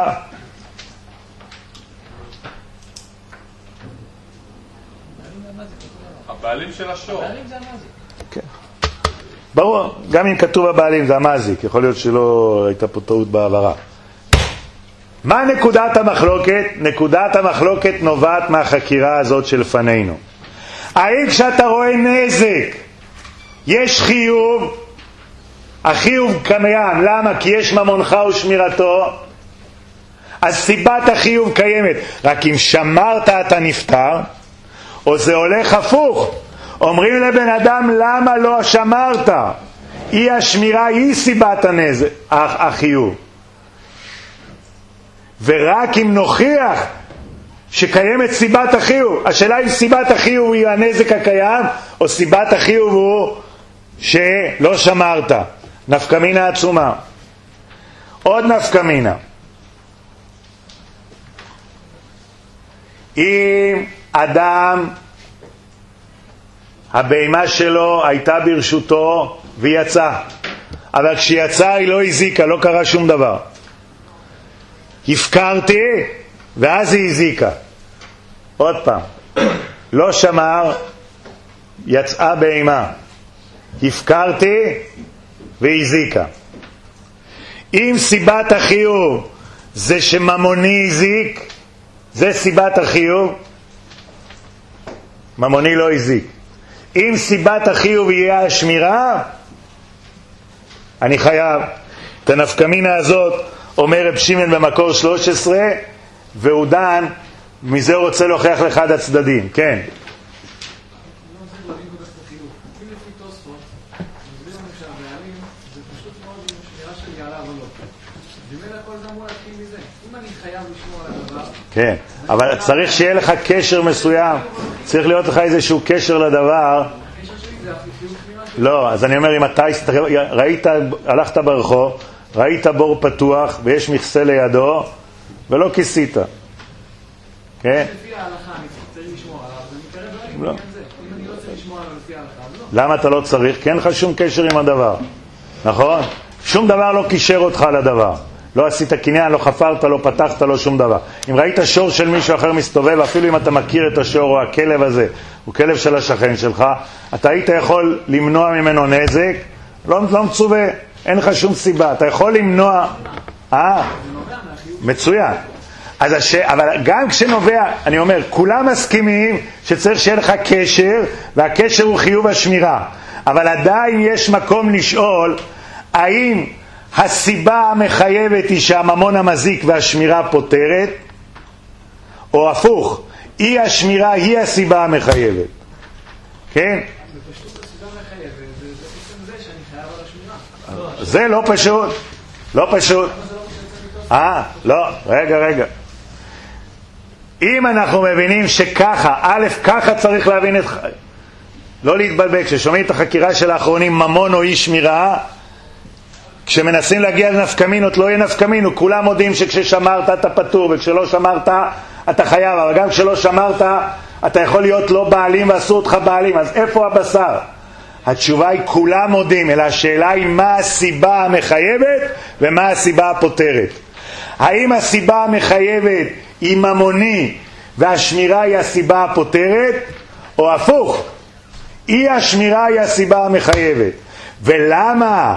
הבעלים של השור. הבעלים זה המזיק. כן. ברור, גם אם כתוב הבעלים זה המזיק, יכול להיות שלא הייתה פה טעות בעברה. מה נקודת המחלוקת? נקודת המחלוקת נובעת מהחקירה הזאת שלפנינו. האם כשאתה רואה נזק יש חיוב? החיוב קיים, למה? כי יש ממונך ושמירתו, אז סיבת החיוב קיימת. רק אם שמרת אתה נפטר, או זה הולך הפוך, אומרים לבן אדם, למה לא שמרת? אי השמירה היא סיבת הנזק, החיוב. ורק אם נוכיח שקיימת סיבת החיוב, השאלה אם סיבת החיוב היא הנזק הקיים, או סיבת החיוב הוא שלא שמרת. נפקמינה עצומה. עוד נפקמינה. אם אדם, הבהמה שלו הייתה ברשותו והיא יצאה, אבל כשיצאה היא לא הזיקה, לא קרה שום דבר. הפקרתי ואז היא הזיקה. עוד פעם, לא שמר, יצאה בהמה, הפקרתי והיא הזיקה. אם סיבת החיוב זה שממוני הזיק, זה סיבת החיוב, ממוני לא הזיק. אם סיבת החיוב יהיה השמירה, אני חייב. את הנפקמינה הזאת אומר רב שמעון במקור 13, והוא דן, מזה הוא רוצה להוכיח לאחד הצדדים. כן. כן, אבל צריך שיהיה לך קשר מסוים, צריך להיות לך איזשהו קשר לדבר. לא, אז אני אומר, אם אתה ראית, הלכת ברחוב, ראית בור פתוח ויש מכסה לידו ולא כיסית, כן? למה אתה לא צריך? כי אין לך שום קשר עם הדבר, נכון? שום דבר לא קישר אותך לדבר, לא עשית קניין, לא חפרת, לא פתחת, לא שום דבר. אם ראית שור של מישהו אחר מסתובב, אפילו אם אתה מכיר את השור או הכלב הזה, הוא כלב של השכן שלך, אתה היית יכול למנוע ממנו נזק, לא מצווה, אין לך שום סיבה, אתה יכול למנוע. מצוין. אבל גם כשנובע, אני אומר, כולם מסכימים שצריך שיהיה לך קשר, והקשר הוא חיוב השמירה. אבל עדיין יש מקום לשאול, האם הסיבה המחייבת היא שהממון המזיק והשמירה פותרת, או הפוך, אי השמירה היא הסיבה המחייבת. כן? זה לא פשוט. לא פשוט. לא, רגע. אם אנחנו מבינים שככה, א', ככה צריך להבין את... לא להתבלבל, כששומעים את החקירה של האחרונים, ממון או אי שמירה, כשמנסים להגיע לנפקמינות, לא יהיה נפקמינו. כולם מודים שכששמרת אתה פטור, וכשלא שמרת אתה חייב, אבל גם כשלא שמרת אתה יכול להיות לא בעלים ועשו אותך בעלים. אז איפה הבשר? התשובה היא כולם מודים, אלא השאלה היא מה הסיבה המחייבת ומה הסיבה הפותרת. האם הסיבה המחייבת היא ממוני והשמירה היא הסיבה הפותרת, או הפוך, אי השמירה היא הסיבה המחייבת? ולמה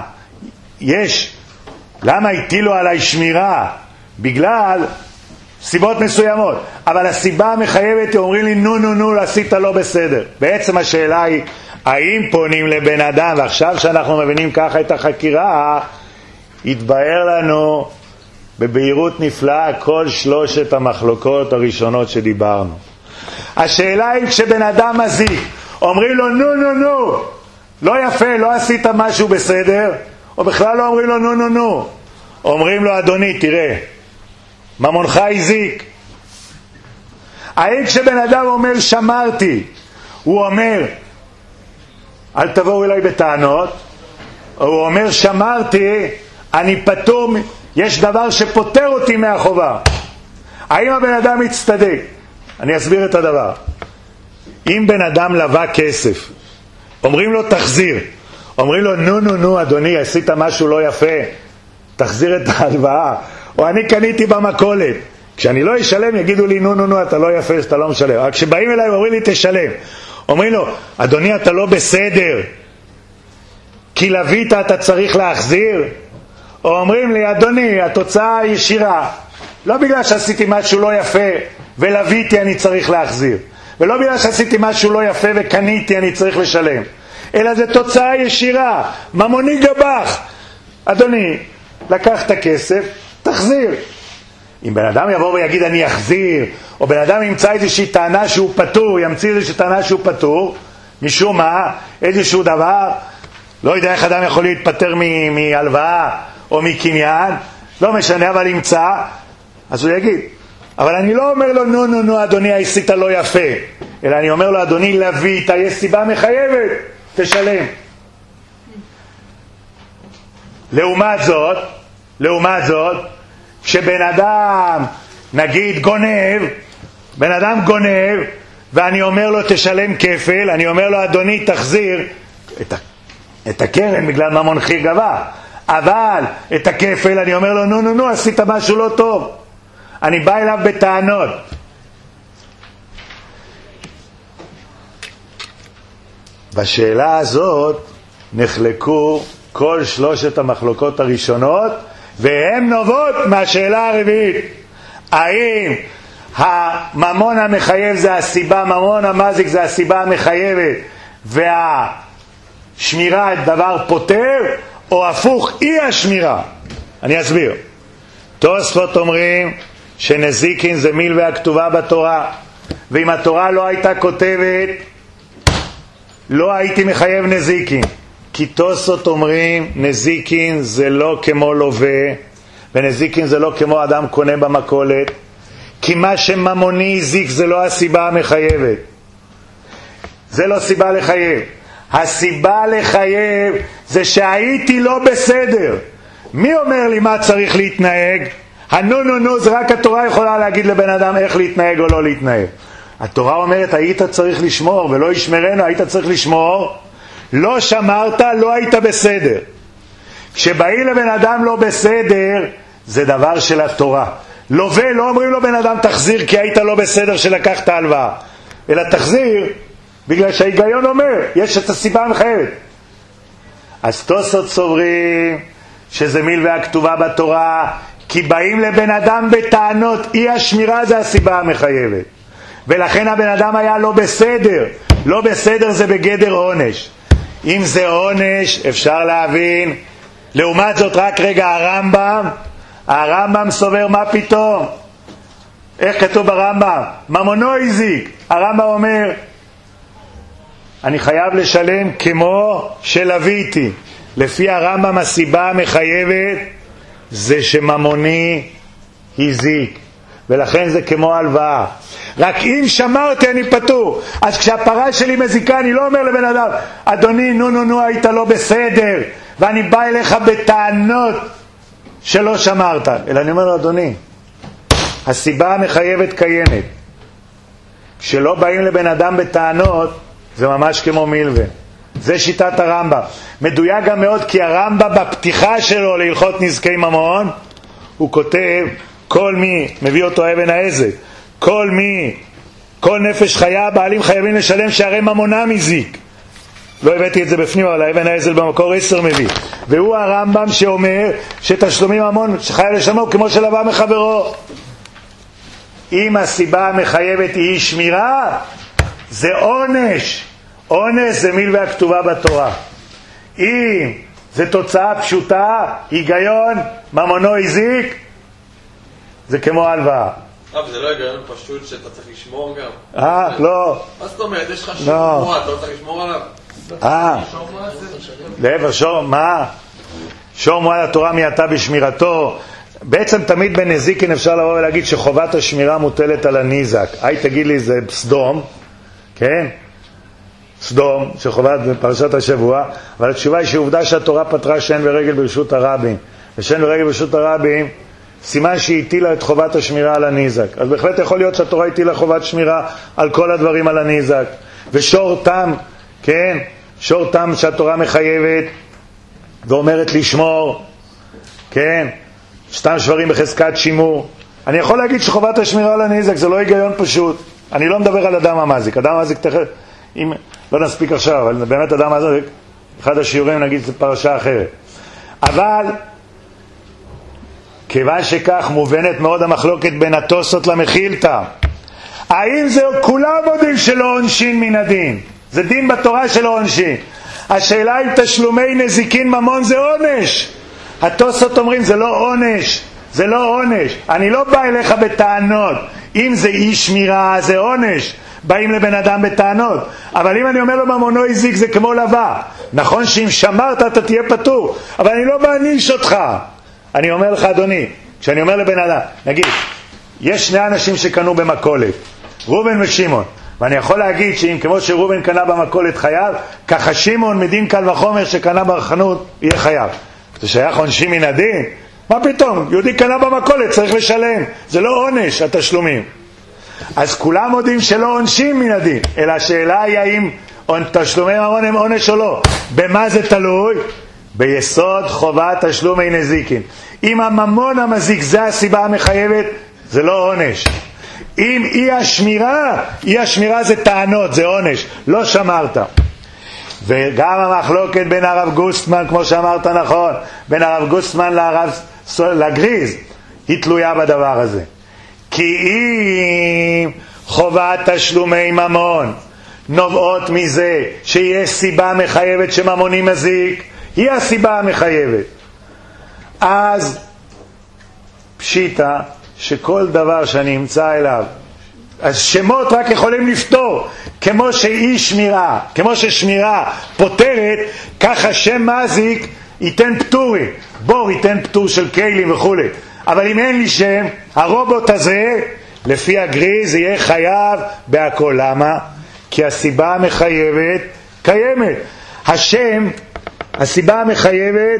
למה הטילו עליי שמירה? בגלל סיבות מסוימות, אבל הסיבה המחייבת היא, אומרים לי נו, עשית לא בסדר. בעצם השאלה היא, האם פונים לבן אדם, ועכשיו שאנחנו מבינים ככה את החקירה, התבהר לנו בבהירות נפלאה כל שלושת המחלוקות הראשונות שדיברנו. השאלה היא, כשבן אדם מזיק, אומרים לו נו, לא יפה, לא עשית משהו בסדר, או בכלל לא אומרים לו נו, אומרים לו אדוני תראה, ממונך הזיק. האם כשבן אדם אומר שמרתי, הוא אומר אל תבואו אליי בטענות, או הוא אומר שמרתי, אני פטור, יש דבר שפוטר אותי מהחובה? האם הבן אדם מצטדק? אני אסביר את הדבר. אם בן אדם לווה כסף, אומרים לו תחזיר, אומרים לו נו אדוני עשית משהו לא יפה, תחזיר את ההלוואה, או אני קניתי במכולת, כשאני לא אשלם יגידו לי נו אתה לא יפה שאתה לא משלם. רק כשבאים אליי אומרים לי תשלם, אומרים לו אדוני אתה לא בסדר כי לווית אתה צריך להחזיר, או אומרים לי אדוני התוצאה ישירה, לא בגלל שעשיתי משהו לא יפה ולוויתי אני צריך להחזיר, ולא בגלל שעשיתי משהו לא יפה וקניתי אני צריך לשלם, אלא זה תוצאה ישירה, ממוני גבח, אדוני לקחת כסף תחזיר. אם בן אדם יבוא ויגיד אני אחזיר, או בן אדם ימצא איזושהי טענה שהוא פטור, ימציא איזושהי טענה שהוא פטור, משום מה, איזשהו דבר, לא יודע איך אדם יכול להתפטר מהלוואה או מקניין, לא משנה, אבל ימצא, אז הוא יגיד. אבל אני לא אומר לו, נו, אדוני, עשית לא יפה, אלא אני אומר לו, אדוני, לווית, יש סיבה מחייבת, תשלם. לעומת זאת, כשבן אדם, נגיד, בן אדם גונב, ואני אומר לו, תשלם כפל, אני אומר לו, אדוני, תחזיר את הקרן בגלל ממון חיר גבה, אבל את הכפל, אני אומר לו, נו, עשית משהו לא טוב. אני בא אליו בטענות. בשאלה הזאת נחלקו כל שלושת המחלוקות הראשונות, והן נובעות מהשאלה הרביעית. האם הממון המחייב זה הסיבה, ממון המזיק זה הסיבה המחייבת, והשמירה דבר פותר, או הפוך, אי השמירה? אני אסביר. תוספות אומרים שנזיקין זה מילווה הכתובה בתורה, ואם התורה לא הייתה כותבת, לא הייתי מחייב נזיקין. כי תוספות אומרים נזיקין זה לא כמו לווה, ונזיקין זה לא כמו אדם קונה במכולת, כי מה שממוני הזיק זה לא הסיבה המחייבת, זה לא סיבה לחייב. הסיבה לחייב זה שהייתי לא בסדר. מי אומר לי מה צריך להתנהג? נו, זה רק התורה יכולה להגיד לבן אדם איך להתנהג או לא להתנהג. התורה אומרת, היית צריך לשמור ולא ישמרנו, היית צריך לשמור, לא שמרת, לא היית בסדר. כשבאים לבן אדם לא בסדר, זה דבר של התורה. לווה, לא אומרים לו בן אדם תחזיר כי היית לא בסדר שלקחת הלוואה, אלא תחזיר בגלל שההיגיון אומר, יש את הסיבה המחייבת. אז תוספות סוברים שזה מילווה הכתובה בתורה, כי באים לבן אדם בטענות, אי השמירה זה הסיבה המחייבת, ולכן הבן אדם היה לא בסדר. לא בסדר זה בגדר עונש. אם זה עונש אפשר להבין. לעומת זאת, רק רגע, הרמב"ם סובר מה פתאום. איך כתוב ברמב"ם? ממונו הזיק. הרמב"ם אומר, אני חייב לשלם כמו שלוויתי. לפי הרמב"ם הסיבה המחייבת זה שממוני הזיק, ולכן זה כמו הלוואה. רק אם שמרתי אני פטור. אז כשהפרה שלי מזיקה, אני לא אומר לבן אדם, אדוני, נו, היית לא בסדר, ואני בא אליך בטענות שלא שמרת, אלא אני אומר לו, אדוני, הסיבה המחייבת קיימת. כשלא באים לבן אדם בטענות, זה ממש כמו מילווה. זה שיטת הרמב"ם. מדויק גם מאוד, כי הרמב"ם בפתיחה שלו להלכות נזקי ממון, הוא כותב, כל מי, מביא אותו אבן העזר, כל נפש חיה, בעלים חייבים לשלם שהרי ממונם הזיק. לא הבאתי את זה בפנים, אבל האבן העזר במקור 10 מביא. והוא הרמב"ם שאומר שתשלומים ממון שחייב לשלמו כמו שלווה מחברו. אם הסיבה המחייבת היא שמירה, זה עונש. עונש זה מילווה הכתובה בתורה. אם זה תוצאה פשוטה, היגיון, ממונו הזיק, זה כמו הלוואה. זה לא היגיון פשוט שאתה צריך לשמור גם? לא. מה זאת אומרת? יש לך שור מועד, לא צריך לשמור עליו? לעבר שור, מה? שור מועד התורה מייתה בשמירתו. בעצם תמיד בנזיקין אפשר לבוא ולהגיד שחובת השמירה מוטלת על הניזק. תגיד לי, זה סדום, כן? סדום, שחובת בפרשת השבוע, אבל התשובה היא שעובדה שהתורה פתרה שאין ורגל ברשות הרבים, ושאין ורגל ברשות הרבים, סימן שהיא הטילה את חובת השמירה על הניזק. אז בהחלט יכול להיות שהתורה הטילה חובת שמירה על כל הדברים על הניזק. ושור תם, כן? שור תם שהתורה מחייבת ואומרת לשמור, כן? שתם שברים בחזקת שימור. אני יכול להגיד שחובת השמירה על הניזק זה לא היגיון פשוט. אני לא מדבר על אדם המזיק. אדם המזיק אם לא נספיק עכשיו, אבל באמת אדם המזיק, אחד השיעורים נגיד זה פרשה אחרת. אבל כיוון שכך מובנת מאוד המחלוקת בין התוספות למחילתא. האם זה כולם מודים שלא עונשין מן הדין? זה דין בתורה שלא עונשין. השאלה אם תשלומי נזיקין ממון זה עונש. התוספות אומרים זה לא עונש, זה לא עונש. אני לא בא אליך בטענות. אם זה אי שמירה זה עונש, באים לבן אדם בטענות. אבל אם אני אומר לו ממונו הזיק זה כמו לווה. נכון שאם שמרת אתה תהיה פטור, אבל אני לא מעניש אותך. אני אומר לך אדוני, כשאני אומר לבן אדם, נגיד יש שני אנשים שקנו במכולת, רובן ושמעון, ואני יכול להגיד שאם כמו שרובן קנה במכולת חייב, ככה שמעון מדין קל וחומר שקנה בחנות יהיה חייב. זה שייך עונשים מן הדין? מה פתאום? יהודי קנה במכולת, צריך לשלם. זה לא עונש התשלומים. אז כולם יודעים שלא עונשים מן הדין, אלא השאלה היא האם תשלומי ממון הם עונש או לא. במה זה תלוי? ביסוד חובת תשלומי נזיקין. אם הממון המזיק זה הסיבה המחייבת, זה לא עונש. אם אי השמירה זה טענות, זה עונש. לא שמרת. וגם המחלוקת בין הרב גוסטמן, כמו שאמרת נכון, בין הרב גוסטמן לגריז, היא תלויה בדבר הזה. כי אם חובת תשלומי ממון נובעות מזה שיש סיבה מחייבת שממוני מזיק, היא הסיבה המחייבת, אז פשיטה שכל דבר שאני אמצא אליו, אז שמות רק יכולים לפתור. כמו שאי שמירה, כמו ששמירה פותרת, ככה שם מזיק ייתן פטורי, בור ייתן פטור של כלים וכו'. אבל אם אין לי שם, הרובוט הזה לפי הגריז יהיה חייב בהכל. למה? כי הסיבה המחייבת קיימת. השם, הסיבה המחייבת.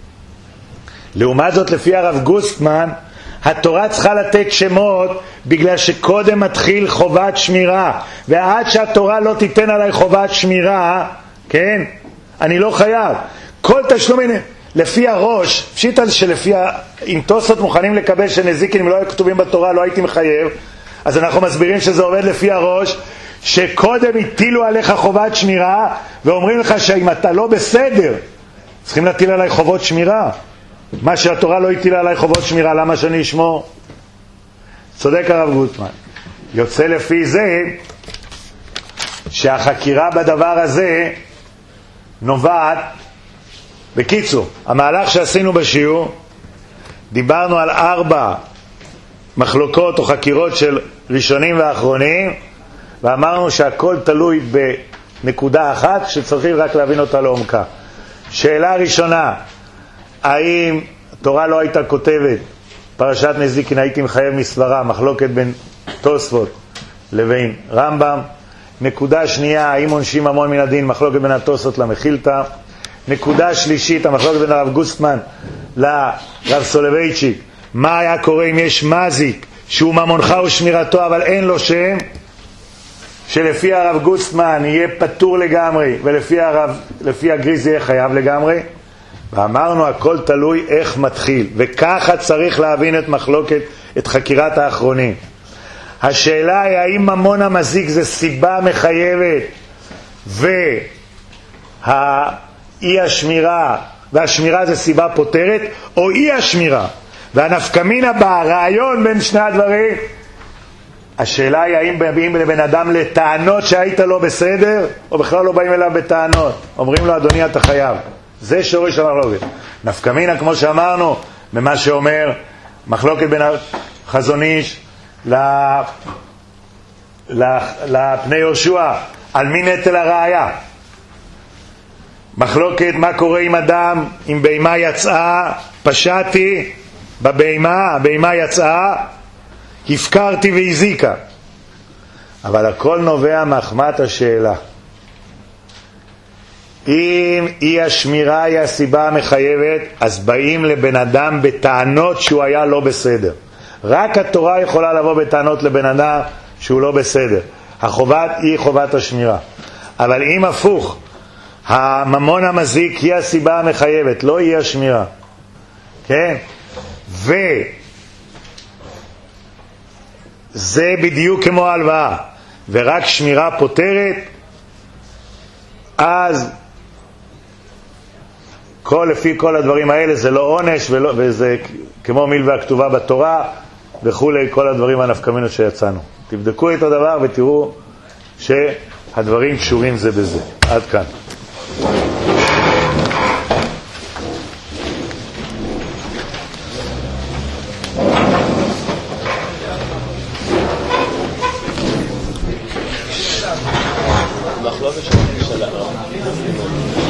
לעומת זאת לפי הרב גוסטמן, התורה צריכה לתת שמות בגלל שקודם מתחיל חובת שמירה, ועד שהתורה לא תיתן עליי חובת שמירה, כן, אני לא חייב. כל תשלום לפי הראש, פשיטה שלפי אם תוספות מוכנים לקבל שנזיקין אם לא היו כתובים בתורה לא הייתי מחייב, אז אנחנו מסבירים שזה עובד לפי הראש, שקודם הטילו עליך חובת שמירה ואומרים לך שאם אתה לא בסדר צריכים להטיל עליי חובות שמירה. מה שהתורה לא הטילה עליי חובות שמירה, למה שאני אשמור? צודק הרב גוטמן. יוצא לפי זה שהחקירה בדבר הזה נובעת. בקיצור, המהלך שעשינו בשיעור, דיברנו על 4 מחלוקות או חקירות של ראשונים ואחרונים, ואמרנו שהכל תלוי בנקודה אחת שצריכים רק להבין אותה לעומקה. שאלה ראשונה, האם התורה לא הייתה כותבת פרשת נזיקין הייתי מחייב מסברה, מחלוקת בין תוספות לבין רמב"ם. נקודה שנייה, האם עונשים ממון מן הדין, מחלוקת בין התוספות למחילתא. נקודה שלישית, המחלוקת בין הרב גוסטמן לרב סולובייצ'יק, מה היה קורה אם יש מזיק שהוא ממונך ושמירתו אבל אין לו שם, שלפי הרב גוסטמן יהיה פטור לגמרי ולפי הגריז יהיה חייב לגמרי. ואמרנו הכל תלוי איך מתחיל, וככה צריך להבין את מחלוקת, את חקירת האחרונים. השאלה היא האם ממון המזיק זה סיבה מחייבת והאי השמירה והשמירה זה סיבה פותרת, או אי השמירה והנפקמינה ברעיון בין שני הדברים. השאלה היא האם באים לבן אדם לטענות שהיית לא בסדר, או בכלל לא באים אליו בטענות, אומרים לו אדוני אתה חייב. זה שורש המחלוקת. נפקמינה כמו שאמרנו במה שאומר מחלוקת בין החזון איש לפני יהושע, על מי נטל הראיה. מחלוקת מה קורה עם אדם, אם בהמה יצאה, פשעתי בבהמה, הבהמה יצאה, הפקרתי והזיקה. אבל הכל נובע מחמת השאלה. אם אי השמירה היא הסיבה המחייבת, אז באים לבן אדם בטענות שהוא היה לא בסדר. רק התורה יכולה לבוא בטענות לבן אדם שהוא לא בסדר. החובת היא חובת השמירה. אבל אם הפוך, הממון המזיק היא הסיבה המחייבת, לא היא השמירה. כן? וזה בדיוק כמו הלוואה. ורק שמירה פותרת, אז לפי כל הדברים האלה זה לא עונש, וזה כמו מילווה הכתובה בתורה וכולי, כל הדברים הנפקמינות שיצאנו. תבדקו את הדבר ותראו שהדברים קשורים זה בזה. עד כאן. שלום.